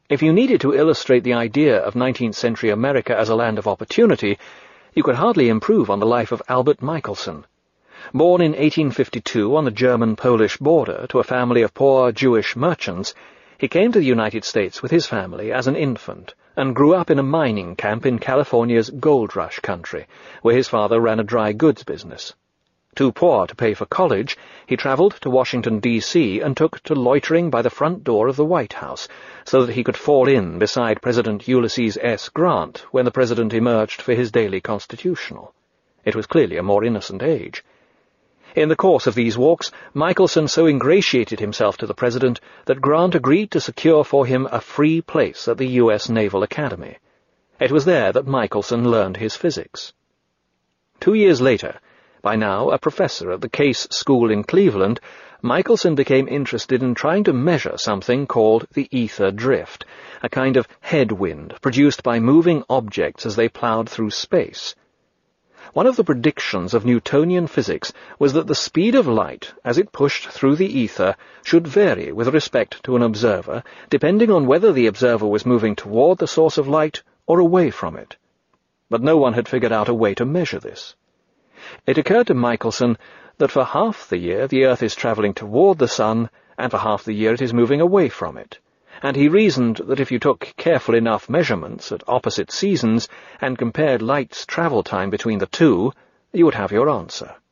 If you needed to illustrate the idea of 19th-century America as a land of opportunity, you could hardly improve on the life of Albert Michelson. Born in 1852 on the German-Polish border to a family of poor Jewish merchants, he came to the United States with his family as an infant and grew up in a mining camp in California's Gold Rush country, where his father ran a dry goods business. Too poor to pay for college, he traveled to Washington, D.C. and took to loitering by the front door of the White House so that he could fall in beside President Ulysses S. Grant when the president emerged for his daily constitutional. It was clearly a more innocent age. In the course of these walks, Michelson so ingratiated himself to the president that Grant agreed to secure for him a free place at the U.S. Naval Academy. It was there that Michelson learned his physics. 2 years later, by now a professor at the Case School in Cleveland, Michelson became interested in trying to measure something called the ether drift, a kind of headwind produced by moving objects as they plowed through space. One of the predictions of Newtonian physics was that the speed of light, as it pushed through the ether, should vary with respect to an observer, depending on whether the observer was moving toward the source of light or away from it. But no one had figured out a way to measure this. It occurred to Michelson that for half the year the Earth is travelling toward the Sun, and for half the year it is moving away from it, and he reasoned that if you took careful enough measurements at opposite seasons and compared light's travel time between the two, you would have your answer.